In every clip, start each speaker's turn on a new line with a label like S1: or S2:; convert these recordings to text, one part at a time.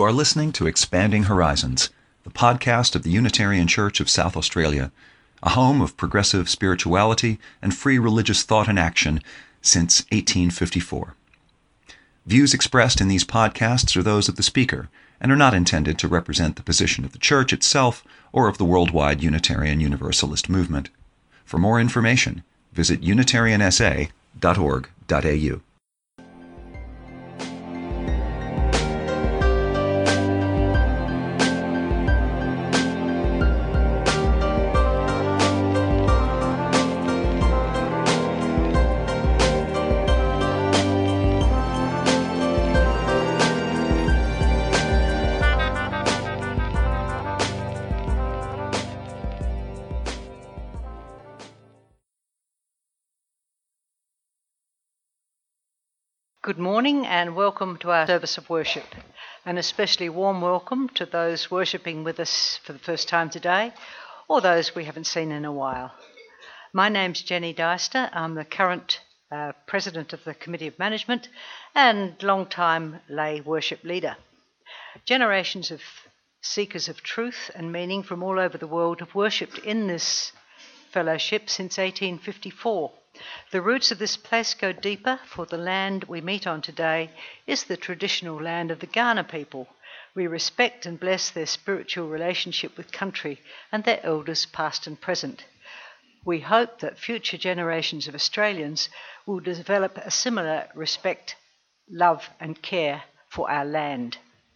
S1: You are listening to Expanding Horizons, the podcast of the Unitarian Church of South Australia, a home of progressive spirituality and free religious thought and action since 1854. Views expressed in these podcasts are those of the speaker and are not intended to represent the position of the Church itself or of the worldwide Unitarian Universalist movement. For more information, visit unitariansa.org.au.
S2: Good morning and welcome to our service of worship, and especially warm welcome to those worshipping with us for the first time today or those we haven't seen in a while. My name's Jenny Deister. I'm the current President of the Committee of Management and long-time lay worship leader. Generations of seekers of truth and meaning from all over the world have worshipped in this fellowship since 1854. The roots of this place go deeper, for the land we meet on today is the traditional land of the Kaurna people. We respect and bless their spiritual relationship with country and their elders past and present. We hope that future generations of Australians will develop a similar respect, love and care for our land.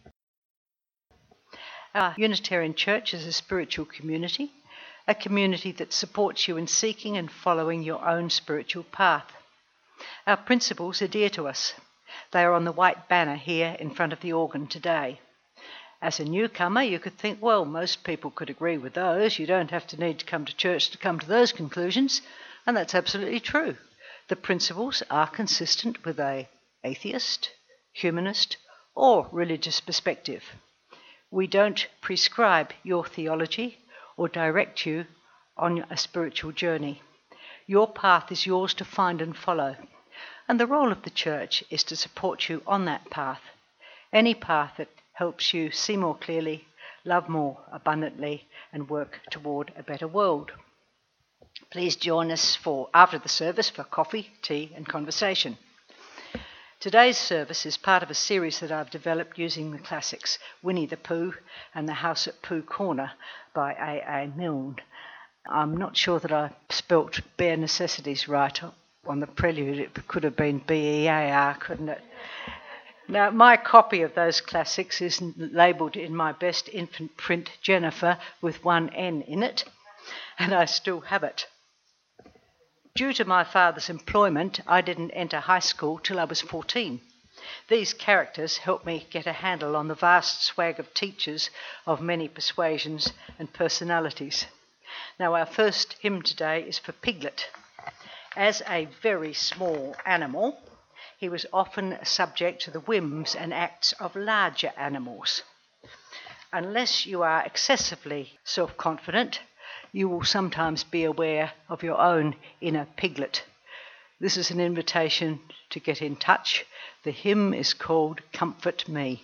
S2: Our Unitarian Church is a spiritual community, a community that supports you in seeking and following your own spiritual path. Our principles are dear to us. They are on the white banner here in front of the organ today. As a newcomer, you could think, well, most people could agree with those. You don't have to need to come to church to come to those conclusions, and that's absolutely true. The principles are consistent with an atheist, humanist, or religious perspective. We don't prescribe your theology or direct you on a spiritual journey. Your path is yours to find and follow, and the role of the church is to support you on that path, any path that helps you see more clearly, love more abundantly, and work toward a better world. Please join us after the service for coffee, tea, and conversation. Today's service is part of a series that I've developed using the classics, Winnie the Pooh and The House at Pooh Corner by A.A. Milne. I'm not sure that I spelt Bare Necessities right on the prelude. It could have been B-E-A-R, couldn't it? Now, my copy of those classics is labelled in my best infant print Jennifer with one N in it, and I still have it. Due to my father's employment, I didn't enter high school till I was 14. These characters helped me get a handle on the vast swag of teachers of many persuasions and personalities. Now, our first hymn today is for Piglet. As a very small animal, he was often subject to the whims and acts of larger animals. Unless you are excessively self-confident, you will sometimes be aware of your own inner piglet. This is an invitation to get in touch. The hymn is called Comfort Me.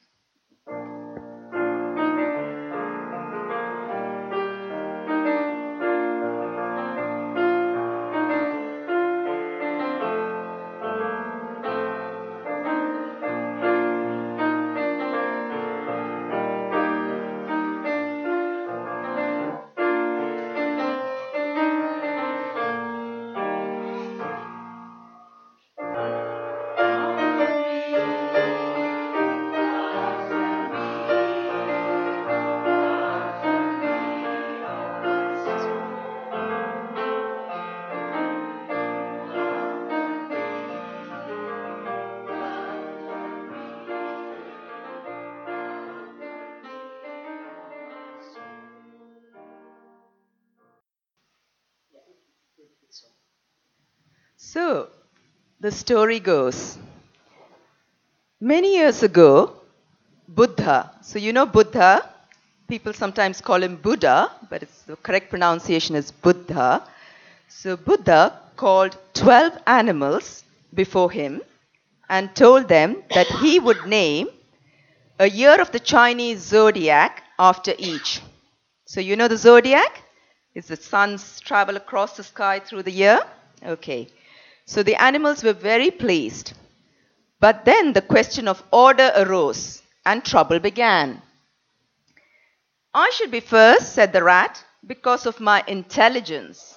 S3: So, the story goes, many years ago, Buddha, so you know Buddha, people sometimes call him Buddha, but the correct pronunciation is Buddha. So Buddha called 12 animals before him and told them that he would name a year of the Chinese zodiac after each. So you know the zodiac? It's the sun's travel across the sky through the year. Okay. So the animals were very pleased. But then the question of order arose and trouble began. I should be first, said the rat, because of my intelligence.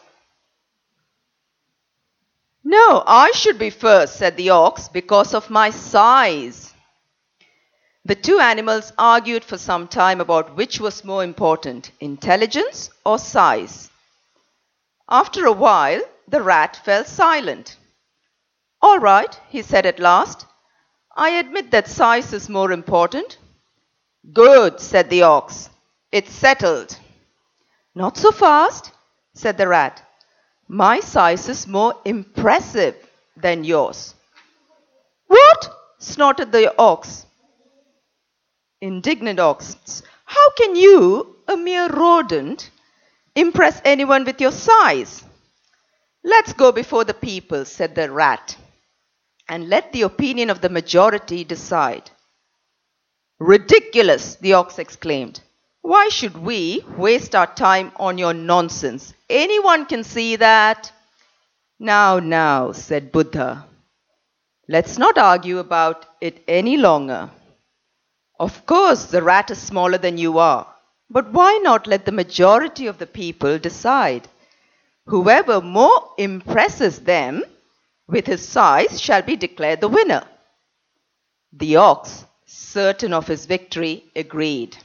S3: No, I should be first, said the ox, because of my size. The two animals argued for some time about which was more important, intelligence or size. After a while, the rat fell silent. All right, he said at last. I admit that size is more important. Good, said the ox. It's settled. Not so fast, said the rat. My size is more impressive than yours. What? Snorted the ox. Indignant ox. How can you, a mere rodent, impress anyone with your size? Let's go before the people, said the rat, and let the opinion of the majority decide. Ridiculous, the ox exclaimed. Why should we waste our time on your nonsense? Anyone can see that. Now, said Buddha. Let's not argue about it any longer. Of course, the rat is smaller than you are, but why not let the majority of the people decide? Whoever more impresses them with his size shall be declared the winner. The ox, certain of his victory, agreed.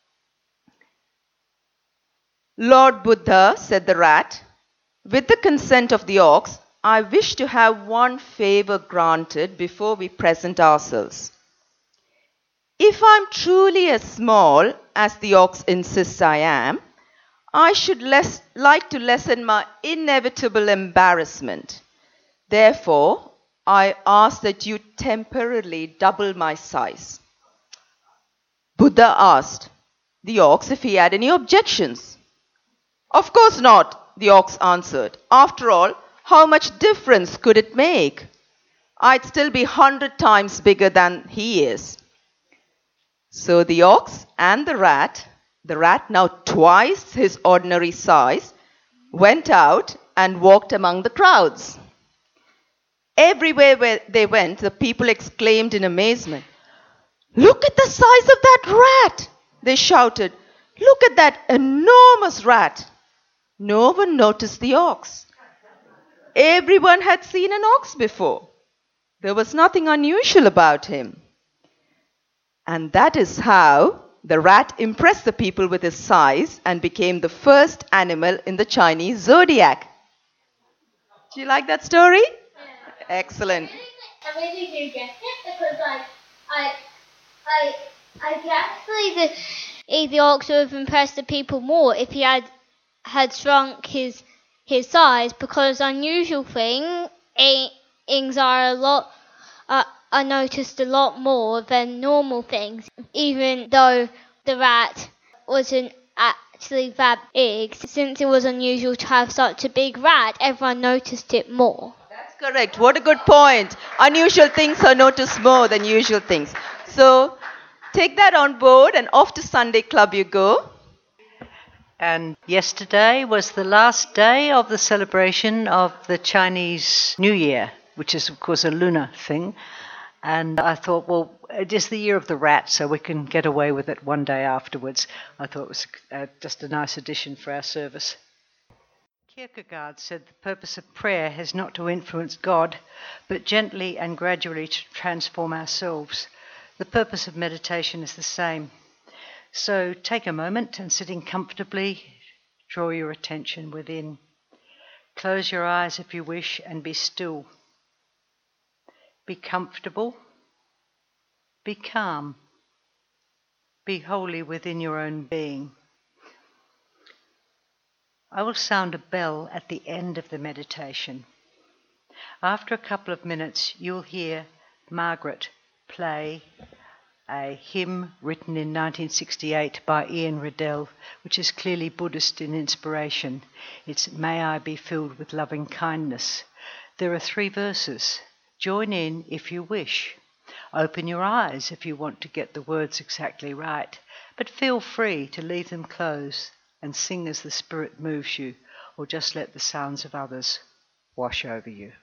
S3: Lord Buddha, said the rat, with the consent of the ox, I wish to have one favor granted before we present ourselves. If I am truly as small as the ox insists I am, I should like to lessen my inevitable embarrassment. Therefore, I ask that you temporarily double my size. Buddha asked the ox if he had any objections. Of course not, the ox answered. After all, how much difference could it make? I'd still be 100 times bigger than he is. So the ox and the rat now twice his ordinary size, went out and walked among the crowds. Everywhere where they went, the people exclaimed in amazement, Look at the size of that rat! They shouted, Look at that enormous rat! No one noticed the ox. Everyone had seen an ox before. There was nothing unusual about him. And that is how the rat impressed the people with his size and became the first animal in the Chinese zodiac. Do you like that story?
S4: Yeah.
S3: Excellent.
S4: I really do get it because I guess the ox would have impressed the people more if he had shrunk his size, because unusual things are noticed a lot more than normal things, even though the rat wasn't actually that big. Since it was unusual to have such a big rat, everyone noticed it more.
S3: That's correct. What a good point. Unusual things are noticed more than usual things. So take that on board and off to Sunday Club you go.
S2: And yesterday was the last day of the celebration of the Chinese New Year, which is, of course, a lunar thing. And I thought, well, it is the year of the rat, so we can get away with it one day afterwards. I thought it was just a nice addition for our service. Kierkegaard said the purpose of prayer is not to influence God, but gently and gradually to transform ourselves. The purpose of meditation is the same. So take a moment and sitting comfortably, draw your attention within. Close your eyes if you wish and be still. Be comfortable. Be calm. Be wholly within your own being. I will sound a bell at the end of the meditation. After a couple of minutes, you'll hear Margaret play a hymn written in 1968 by Ian Riddell, which is clearly Buddhist in inspiration. It's May I be filled with loving kindness. There are 3 verses. Join in if you wish. Open your eyes if you want to get the words exactly right, but feel free to leave them closed and sing as the Spirit moves you, or just let the sounds of others wash over you.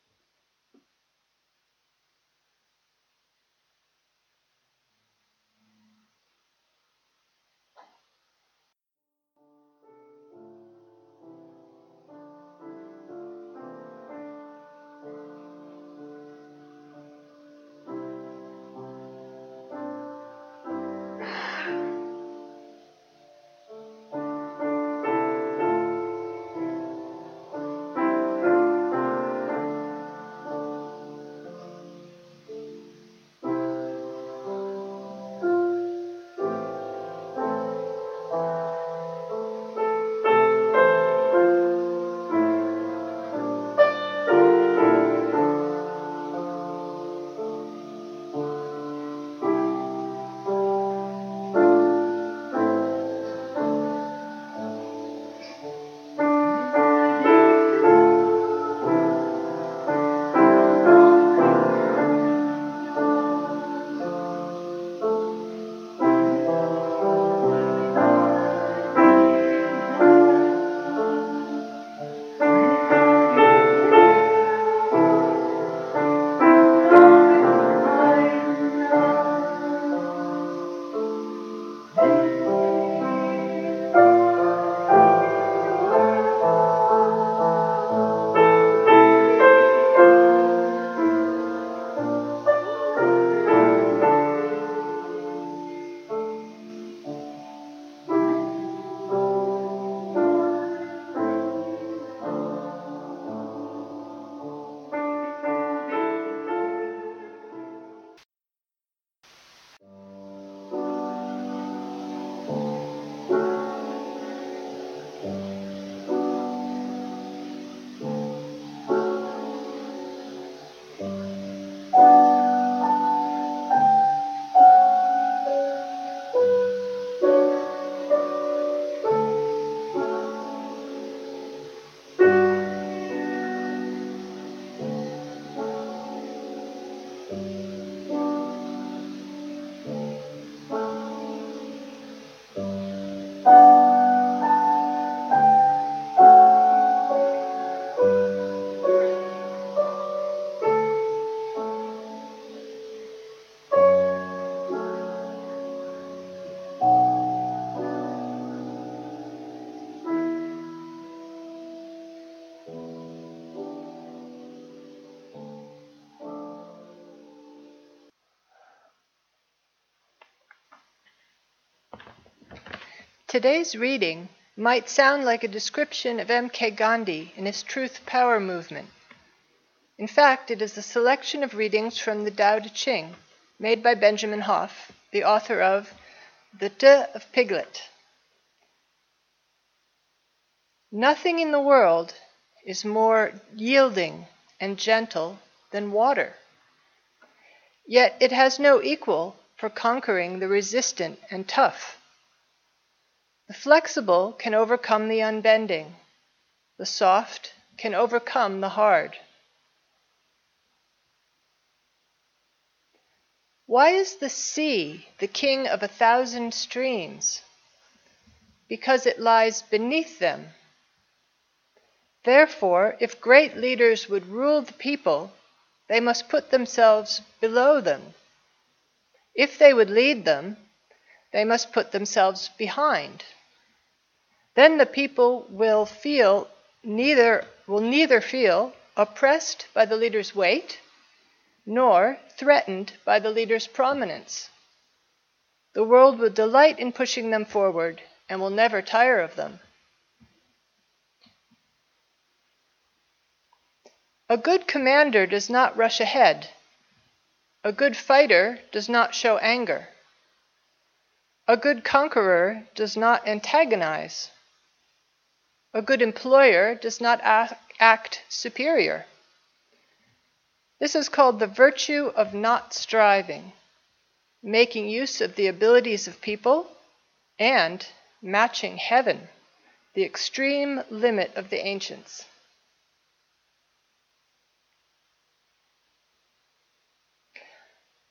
S5: Today's reading might sound like a description of M.K. Gandhi and his Truth Power movement. In fact, it is a selection of readings from the Tao Te Ching, made by Benjamin Hoff, the author of The Te of Piglet. Nothing in the world is more yielding and gentle than water. Yet it has no equal for conquering the resistant and tough. The flexible can overcome the unbending. The soft can overcome the hard. Why is the sea the king of 1,000 streams? Because it lies beneath them. Therefore, if great leaders would rule the people, they must put themselves below them. If they would lead them, they must put themselves behind. Then the people will neither feel oppressed by the leader's weight, nor threatened by the leader's prominence. The world will delight in pushing them forward and will never tire of them. A good commander does not rush ahead. A good fighter does not show anger. A good conqueror does not antagonize. A good employer does not act superior. This is called the virtue of not striving, making use of the abilities of people and matching heaven, the extreme limit of the ancients.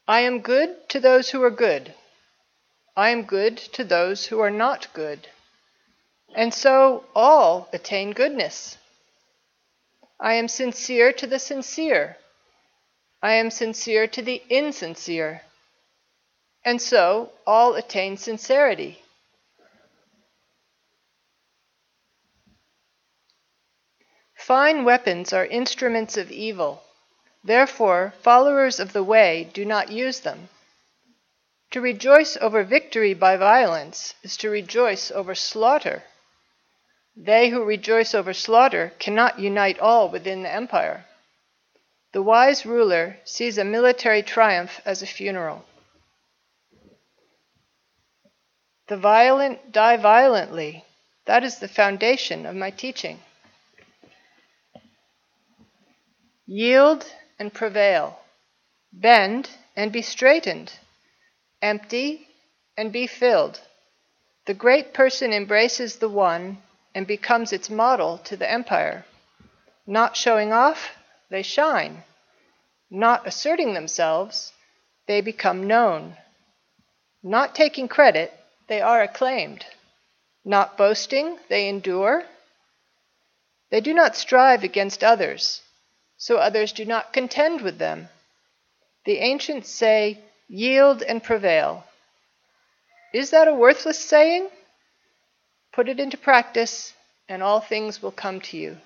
S5: I am good to those who are good. I am good to those who are not good. And so all attain goodness. I am sincere to the sincere. I am sincere to the insincere. And so all attain sincerity. Fine weapons are instruments of evil. Therefore, followers of the way do not use them. To rejoice over victory by violence is to rejoice over slaughter. They who rejoice over slaughter cannot unite all within the empire. The wise ruler sees a military triumph as a funeral. The violent die violently. That is the foundation of my teaching. Yield and prevail. Bend and be straightened. Empty and be filled. The great person embraces the one and becomes its model to the empire. Not showing off, they shine. Not asserting themselves, they become known. Not taking credit, they are acclaimed. Not boasting, they endure. They do not strive against others, so others do not contend with them. The ancients say, yield and prevail. Is that a worthless saying? Put it into practice, and all things will come to you.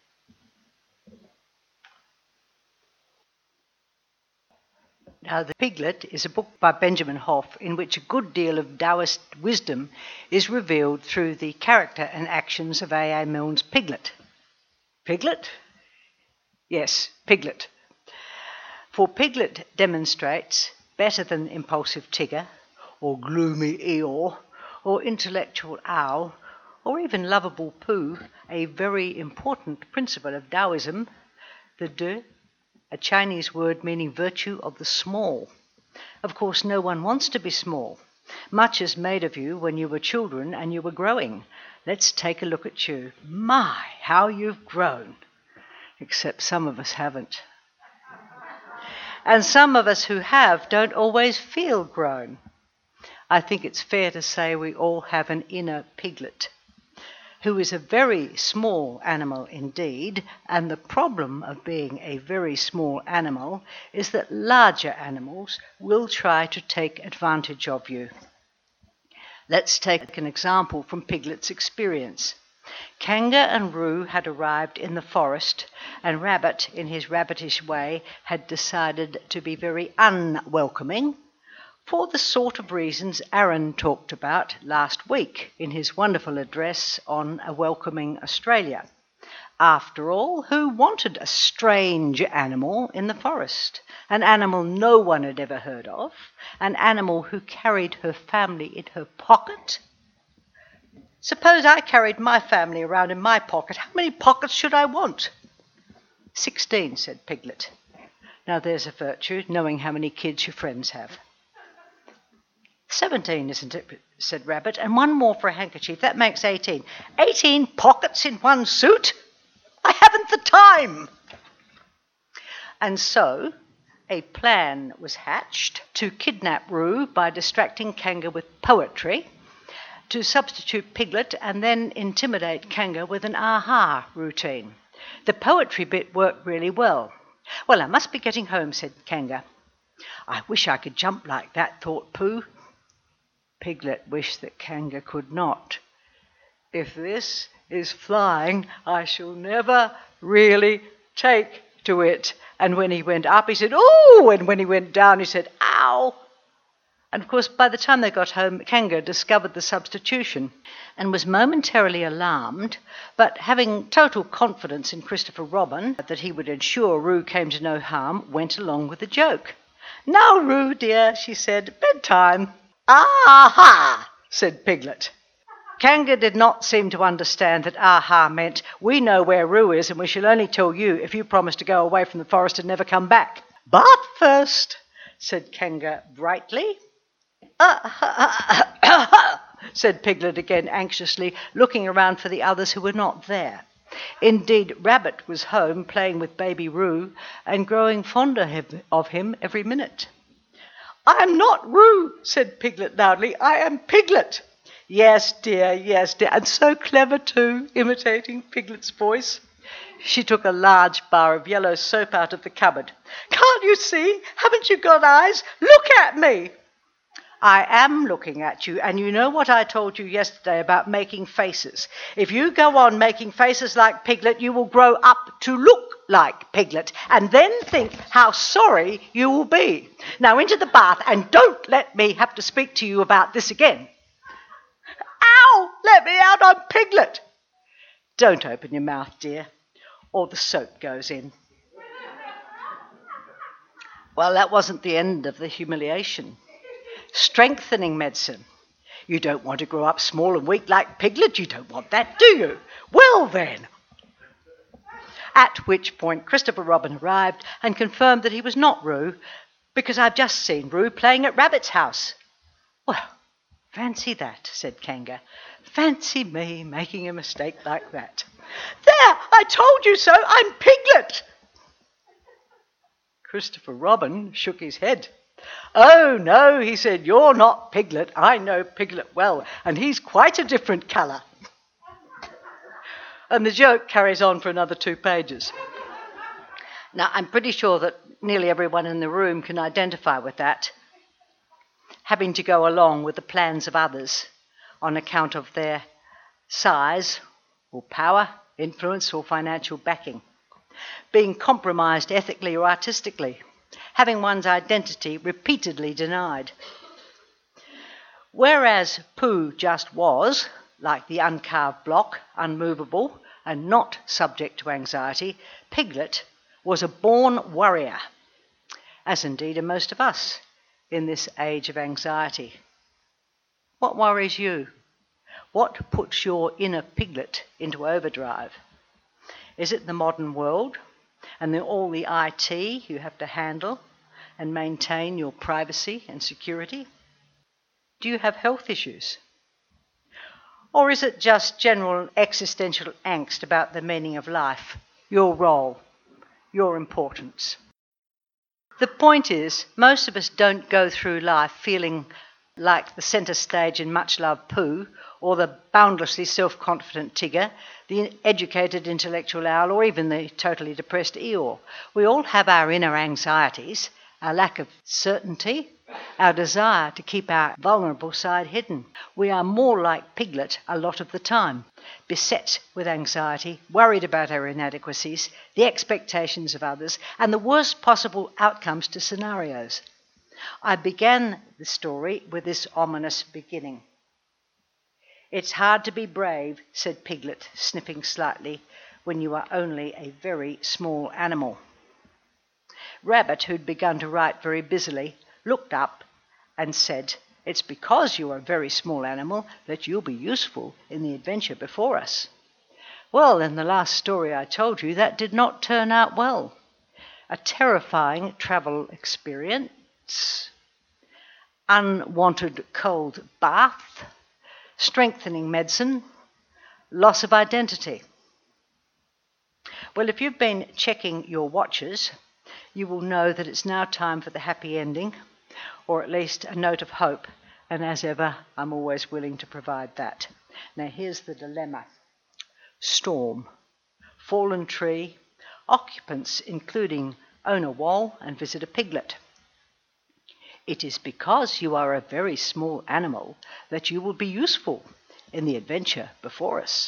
S2: Now, The Piglet is a book by Benjamin Hoff in which a good deal of Taoist wisdom is revealed through the character and actions of A.A. Milne's Piglet. Piglet? Yes, Piglet. For Piglet demonstrates, better than impulsive Tigger, or gloomy Eeyore, or intellectual Owl, or even lovable Pooh, a very important principle of Taoism, the De, a Chinese word meaning virtue of the small. Of course, no one wants to be small. Much is made of you when you were children and you were growing. Let's take a look at you. My, how you've grown. Except some of us haven't. And some of us who have don't always feel grown. I think it's fair to say we all have an inner piglet, who is a very small animal indeed, and the problem of being a very small animal is that larger animals will try to take advantage of you. Let's take an example from Piglet's experience. Kanga and Roo had arrived in the forest, and Rabbit, in his rabbitish way, had decided to be very unwelcoming, for the sort of reasons Aaron talked about last week in his wonderful address on A Welcoming Australia. After all, who wanted a strange animal in the forest? An animal no one had ever heard of? An animal who carried her family in her pocket? Suppose I carried my family around in my pocket. How many pockets should I want? 16, said Piglet. Now there's a virtue, knowing how many kids your friends have. 17, isn't it? Said Rabbit, and one more for a handkerchief. That makes 18. 18 pockets in one suit? I haven't the time. And so a plan was hatched to kidnap Roo by distracting Kanga with poetry, to substitute Piglet and then intimidate Kanga with an aha routine. The poetry bit worked really well. Well, I must be getting home, said Kanga. I wish I could jump like that, thought Pooh. Piglet wished that Kanga could not. If this is flying, I shall never really take to it. And when he went up, he said, ooh, and when he went down, he said, ow. And of course, by the time they got home, Kanga discovered the substitution and was momentarily alarmed, but having total confidence in Christopher Robin that he would ensure Roo came to no harm, went along with the joke. Now, Roo, dear, she said, bedtime. Aha, said Piglet. Kanga did not seem to understand that aha meant, we know where Roo is and we shall only tell you if you promise to go away from the forest and never come back. But first, said Kanga brightly. Said Piglet again anxiously, looking around for the others who were not there. Indeed, Rabbit was home playing with baby Roo and growing fonder of him every minute. I am not Roo, said Piglet loudly. I am Piglet. Yes, dear, and so clever too, imitating Piglet's voice. She took a large bar of yellow soap out of the cupboard. Can't you see? Haven't you got eyes? Look at me. I am looking at you, and you know what I told you yesterday about making faces. If you go on making faces like Piglet, you will grow up to look like Piglet, and then think how sorry you will be. Now into the bath, and don't let me have to speak to you about this again. Ow! Let me out, I'm Piglet. Don't open your mouth, dear, or the soap goes in. Well, that wasn't the end of the humiliation. Strengthening medicine. You don't want to grow up small and weak like Piglet, you don't want that, do you? Well then. At which point Christopher Robin arrived and confirmed that he was not Roo, because I've just seen Roo playing at Rabbit's house. Well, fancy that, said Kanga. Fancy me making a mistake like that. There, I told you so, I'm Piglet. Christopher Robin shook his head. Oh, no, he said, you're not Piglet. I know Piglet well, and he's quite a different colour. And the joke carries on for another 2 pages. Now, I'm pretty sure that nearly everyone in the room can identify with that, having to go along with the plans of others on account of their size or power, influence or financial backing, being compromised ethically or artistically, having one's identity repeatedly denied. Whereas Pooh just was, like the uncarved block, unmovable and not subject to anxiety, Piglet was a born worrier, as indeed are most of us in this age of anxiety. What worries you? What puts your inner Piglet into overdrive? Is it the modern world and all the IT you have to handle and maintain your privacy and security? Do you have health issues? Or is it just general existential angst about the meaning of life, your role, your importance? The point is, most of us don't go through life feeling like the centre stage in Much Love Pooh, or the boundlessly self-confident Tigger, the educated intellectual owl, or even the totally depressed Eeyore. We all have our inner anxieties, our lack of certainty, our desire to keep our vulnerable side hidden. We are more like Piglet a lot of the time, beset with anxiety, worried about our inadequacies, the expectations of others, and the worst possible outcomes to scenarios. I began the story with this ominous beginning. It's hard to be brave, said Piglet, sniffing slightly, when you are only a very small animal. Rabbit, who'd begun to write very busily, looked up and said, it's because you are a very small animal that you'll be useful in the adventure before us. Well, in the last story I told you, that did not turn out well. A terrifying travel experience, unwanted cold bath, strengthening medicine, loss of identity. Well, if you've been checking your watches, you will know that it's now time for the happy ending, or at least a note of hope, and as ever, I'm always willing to provide that. Now here's the dilemma. Storm, fallen tree, occupants including owner Wall and visitor Piglet. It is because you are a very small animal that you will be useful in the adventure before us.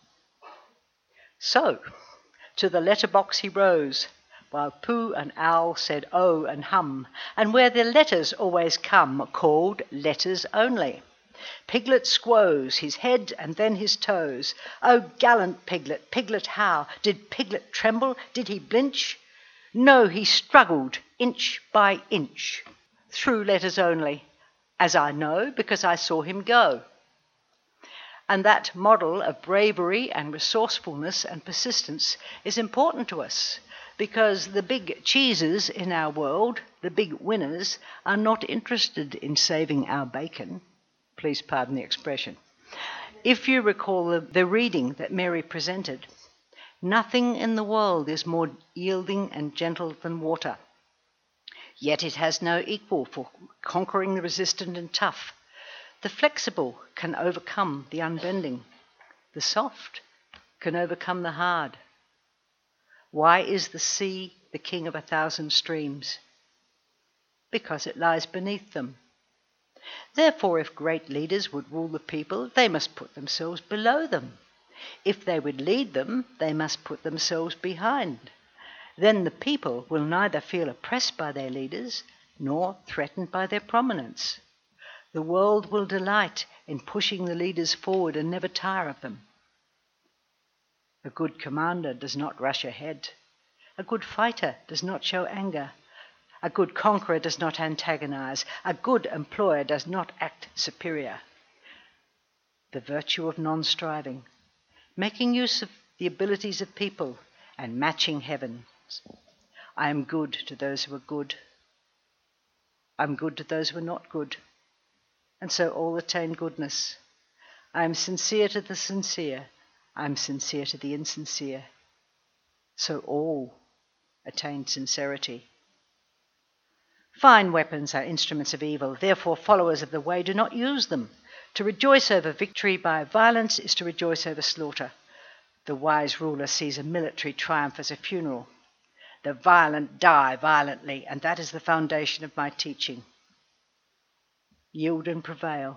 S2: So, to the letterbox he rose, while Pooh and Owl said oh and hum, and where the letters always come, called letters only. Piglet squoze, his head and then his toes. Oh, gallant Piglet, Piglet how? Did Piglet tremble? Did he blinch? No, he struggled inch by inch, through letters only, as I know because I saw him go. And that model of bravery and resourcefulness and persistence is important to us, because the big cheeses in our world, the big winners, are not interested in saving our bacon. Please pardon the expression. If you recall the reading that Mary presented, nothing in the world is more yielding and gentle than water. Yet it has no equal for conquering the resistant and tough. The flexible can overcome the unbending. The soft can overcome the hard. Why is the sea the king of 1,000 streams? Because it lies beneath them. Therefore, if great leaders would rule the people, they must put themselves below them. If they would lead them, they must put themselves behind. Then the people will neither feel oppressed by their leaders nor threatened by their prominence. The world will delight in pushing the leaders forward and never tire of them. A good commander does not rush ahead. A good fighter does not show anger. A good conqueror does not antagonize. A good employer does not act superior. The virtue of non-striving, making use of the abilities of people and matching heavens. I am good to those who are good. I am good to those who are not good. And so all attain goodness. I am sincere to the sincere. I am sincere to the insincere. So all attain sincerity. Fine weapons are instruments of evil. Therefore, followers of the way do not use them. To rejoice over victory by violence is to rejoice over slaughter. The wise ruler sees a military triumph as a funeral. The violent die violently, and that is the foundation of my teaching. Yield and prevail.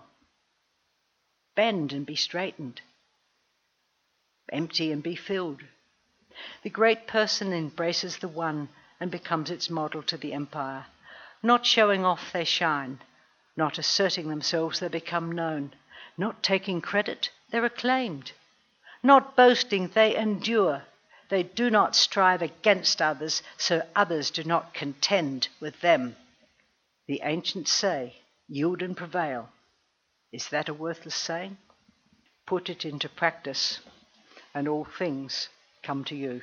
S2: Bend and be straightened. Empty and be filled. The great person embraces the one and becomes its model to the empire. Not showing off, they shine. Not asserting themselves, they become known. Not taking credit, they're acclaimed. Not boasting, they endure. They do not strive against others, so others do not contend with them. The ancients say, yield and prevail. Is that a worthless saying? Put it into practice, and all things come to you.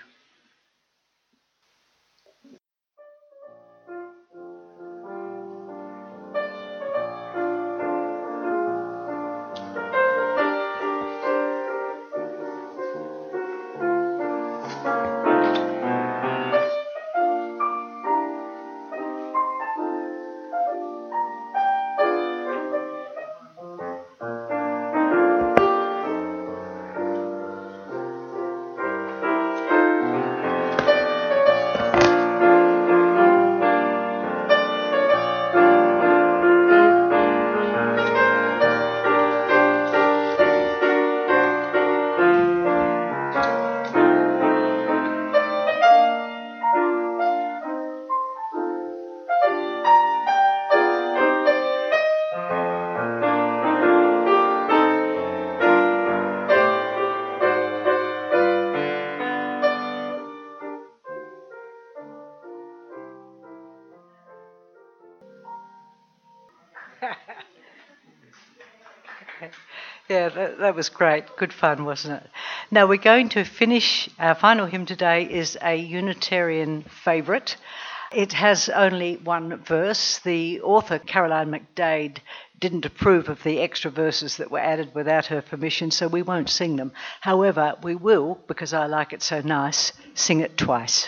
S2: Yeah, that was great. Good fun, wasn't it? Now we're going to finish. Our final hymn today is a Unitarian favourite. It has only one verse. The author, Caroline McDade, didn't approve of the extra verses that were added without her permission, so we won't sing them. However, we will, because I like it so nice, sing it twice.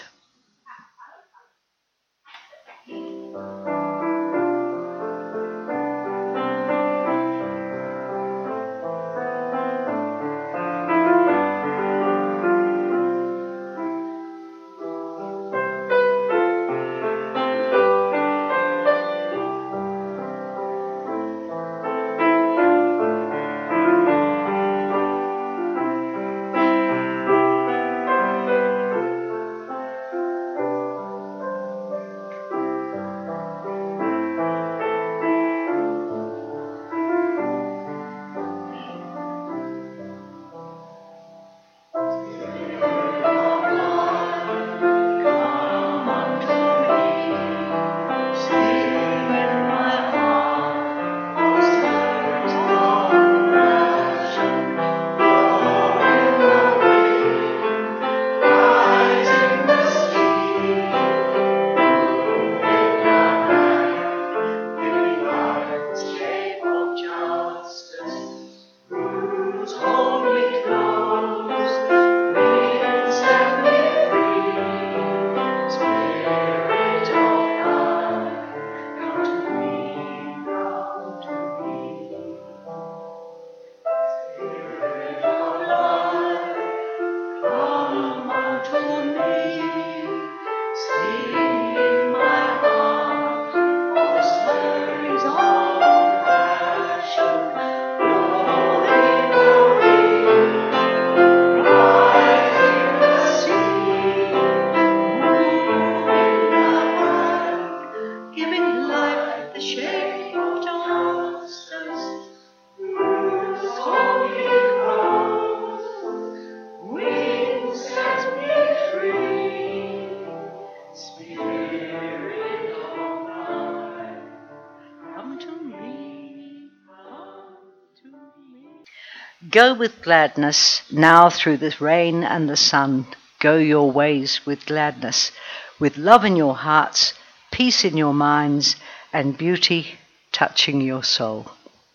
S2: Go with gladness now through the rain and the sun. Go your ways with gladness, with love in your hearts, peace in your minds, and beauty touching your soul.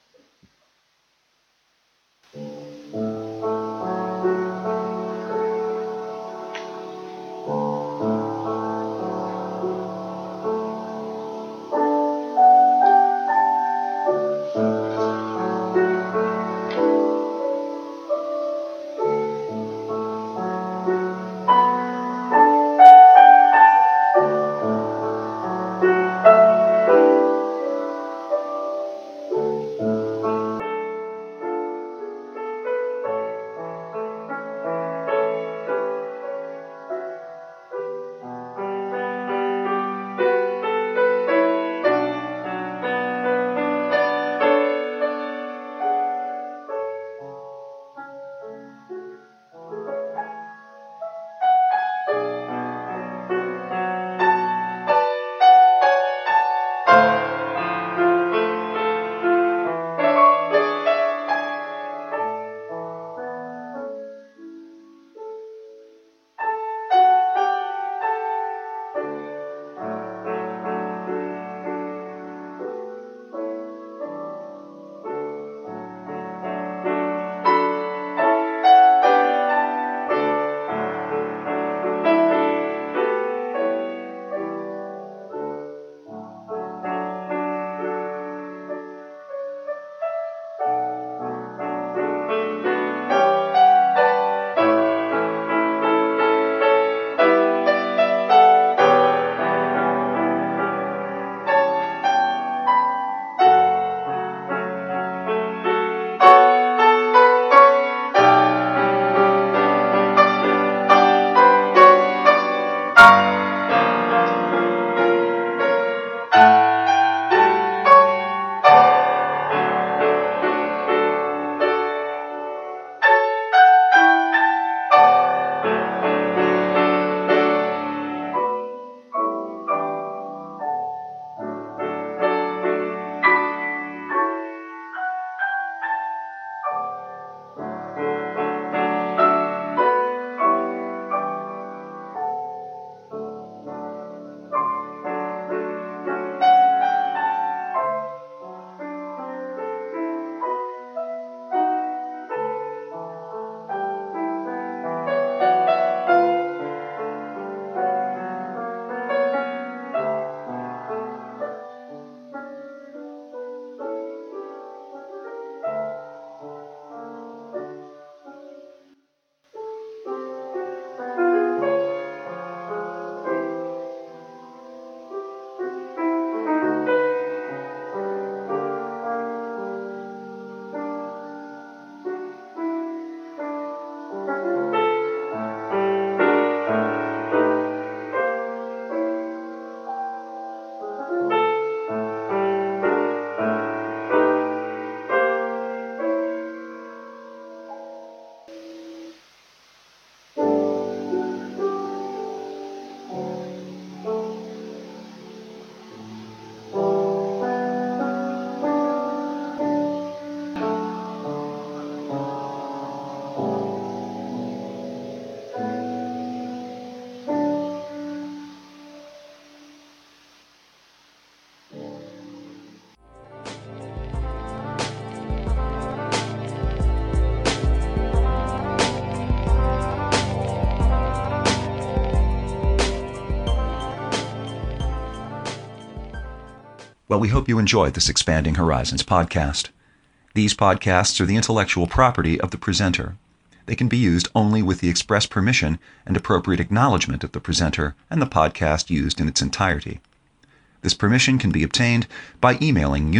S1: Well, we hope you enjoyed this Expanding Horizons podcast. These podcasts are the intellectual property of the presenter. They can be used only with the express permission and appropriate acknowledgement of the presenter and the podcast used in its entirety. This permission can be obtained by emailing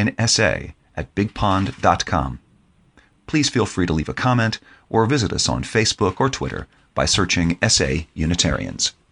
S1: unitariansa@bigpond.com. Please feel free to leave a comment or visit us on Facebook or Twitter by searching SA Unitarians.